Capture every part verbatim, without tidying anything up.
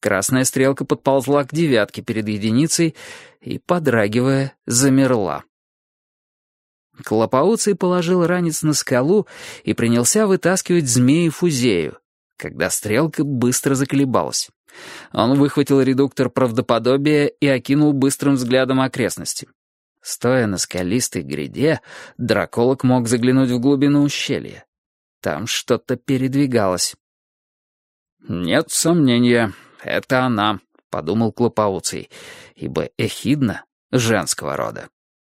Красная стрелка подползла к девятке перед единицей и, подрагивая, замерла. Клопоуций положил ранец на скалу и принялся вытаскивать змею-фузею, когда стрелка быстро заколебалась. Он выхватил редуктор правдоподобия и окинул быстрым взглядом окрестности. Стоя на скалистой гряде, драколог мог заглянуть в глубину ущелья. Там что-то передвигалось. «Нет сомнения, это она», — подумал Клопоуций, ибо эхидна женского рода.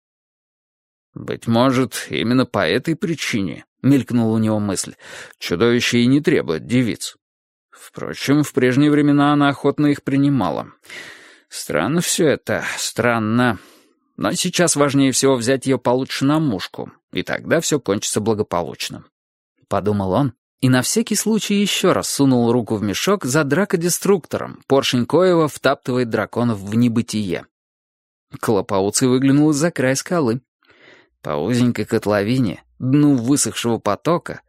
«Быть может, именно по этой причине», — мелькнула у него мысль, — «чудовище и не требует девиц. Впрочем, в прежние времена она охотно их принимала. Странно все это, странно. Но сейчас важнее всего взять ее получше на мушку, и тогда все кончится благополучно», — подумал он, и на всякий случай еще раз сунул руку в мешок за дракодеструктором, поршень коего втаптывает драконов в небытие. Клопоуций выглянул из-за края скалы. По узенькой котловине, дну высохшего потока,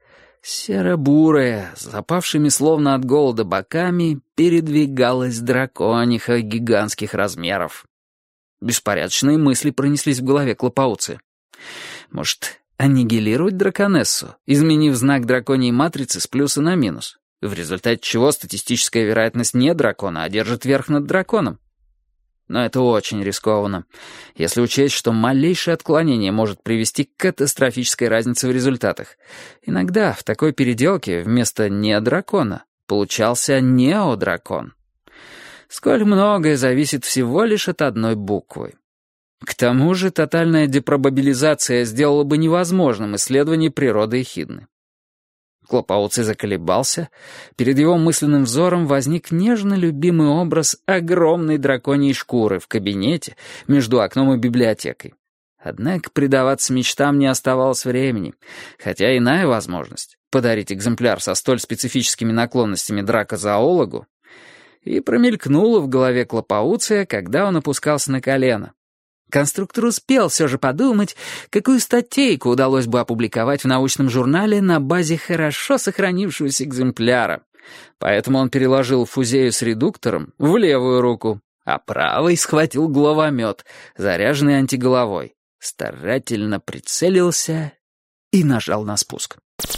серо-бурая, с запавшими словно от голода боками, передвигалась дракониха гигантских размеров. Беспорядочные мысли пронеслись в голове Клопоуция. Может, аннигилировать драконессу, изменив знак драконьей матрицы с плюса на минус, в результате чего статистическая вероятность не дракона одержит верх над драконом? Но это очень рискованно, если учесть, что малейшее отклонение может привести к катастрофической разнице в результатах. Иногда в такой переделке вместо «не-дракона» получался «неодракон». Сколь многое зависит всего лишь от одной буквы. К тому же тотальная депробабилизация сделала бы невозможным исследование природы эхидны. Клопоуций заколебался. Перед его мысленным взором возник нежно любимый образ огромной драконьей шкуры в кабинете между окном и библиотекой. Однако предаваться мечтам не оставалось времени, хотя иная возможность — подарить экземпляр со столь специфическими наклонностями дракозоологу — и промелькнула в голове Клопоуция, когда он опускался на колено. Конструктор успел все же подумать, какую статейку удалось бы опубликовать в научном журнале на базе хорошо сохранившегося экземпляра. Поэтому он переложил фузею с редуктором в левую руку, а правой схватил головомет, заряженный антиголовой, старательно прицелился и нажал на спуск.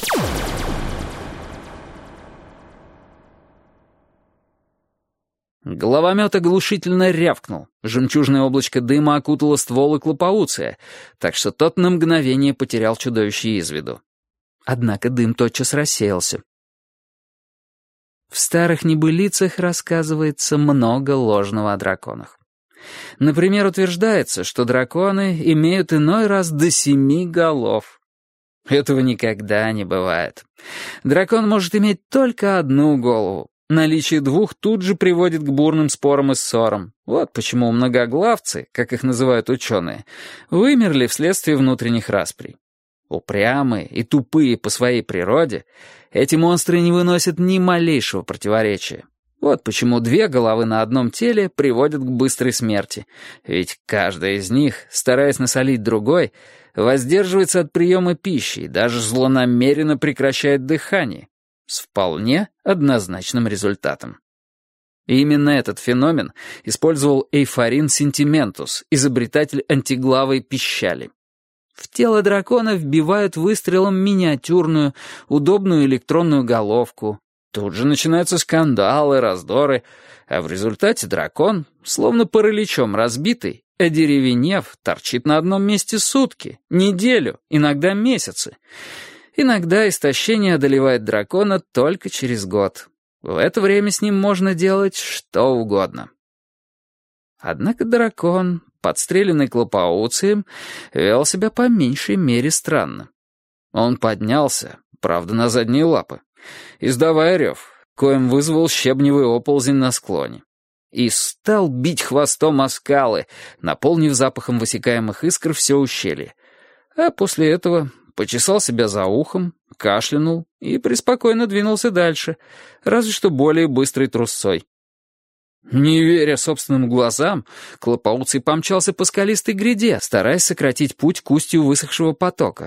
Головомет оглушительно рявкнул. Жемчужное облачко дыма окутало ствол и Клопоуция, так что тот на мгновение потерял чудовище из виду. Однако дым тотчас рассеялся. В старых небылицах рассказывается много ложного о драконах. Например, утверждается, что драконы имеют иной раз до семи голов. Этого никогда не бывает. Дракон может иметь только одну голову. Наличие двух тут же приводит к бурным спорам и ссорам. Вот почему многоглавцы, как их называют ученые, вымерли вследствие внутренних расприй. Упрямые и тупые по своей природе, эти монстры не выносят ни малейшего противоречия. Вот почему две головы на одном теле приводят к быстрой смерти, ведь каждая из них, стараясь насолить другой, воздерживается от приема пищи и даже злонамеренно прекращает дыхание. С вполне однозначным результатом. И именно этот феномен использовал Эйфорин Сентиментус, изобретатель антиглавой пищали. В тело дракона вбивают выстрелом миниатюрную, удобную электронную головку. Тут же начинаются скандалы, раздоры, а в результате дракон, словно параличом разбитый, одеревенев, торчит на одном месте сутки, неделю, иногда месяцы. Иногда истощение одолевает дракона только через год. В это время с ним можно делать что угодно. Однако дракон, подстреленный Клопоуцием, вел себя по меньшей мере странно. Он поднялся, правда, на задние лапы, издавая рев, коим вызвал щебневый оползень на склоне, и стал бить хвостом о скалы, наполнив запахом высекаемых искр все ущелье. А после этого почесал себя за ухом, кашлянул и преспокойно двинулся дальше, разве что более быстрой трусцой. Не веря собственным глазам, Клопоуций помчался по скалистой гряде, стараясь сократить путь к устью высохшего потока.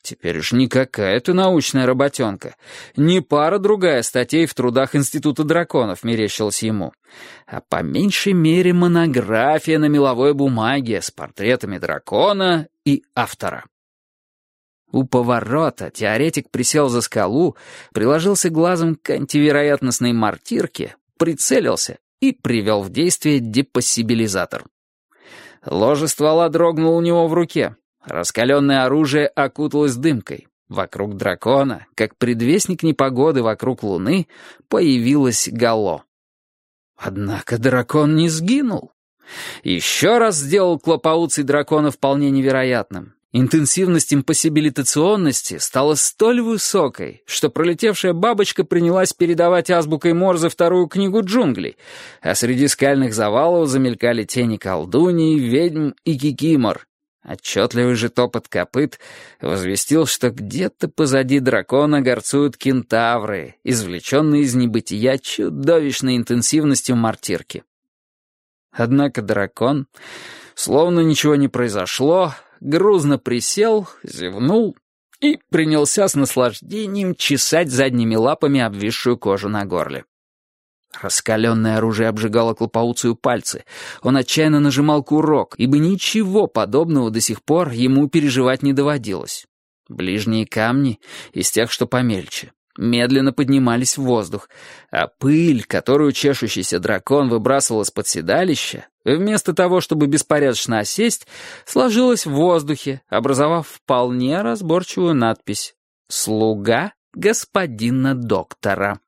Теперь уж не какая-то научная работенка, не пара-другая статей в трудах Института драконов мерещилась ему, а по меньшей мере монография на меловой бумаге с портретами дракона и автора. У поворота теоретик присел за скалу, приложился глазом к антивероятностной мортирке, прицелился и привел в действие депоссибилизатор. Ложе ствола дрогнуло у него в руке. Раскаленное оружие окуталось дымкой. Вокруг дракона, как предвестник непогоды вокруг луны, появилось гало. Однако дракон не сгинул. Еще раз сделал клопауций дракона вполне невероятным. Интенсивность импоссибилитационности стала столь высокой, что пролетевшая бабочка принялась передавать азбукой Морзе вторую книгу джунглей, а среди скальных завалов замелькали тени колдуний, ведьм и кикимор. Отчетливый же топот копыт возвестил, что где-то позади дракона горцуют кентавры, извлеченные из небытия чудовищной интенсивностью мортирки. Однако дракон, словно ничего не произошло, грузно присел, зевнул и принялся с наслаждением чесать задними лапами обвисшую кожу на горле. Раскаленное оружие обжигало клопауцию пальцы. Он отчаянно нажимал курок, ибо ничего подобного до сих пор ему переживать не доводилось. Ближние камни, из тех, что помельче, медленно поднимались в воздух, а пыль, которую чешущийся дракон выбрасывал из-под седалища, вместо того, чтобы беспорядочно осесть, сложилась в воздухе, образовав вполне разборчивую надпись «Слуга господина доктора».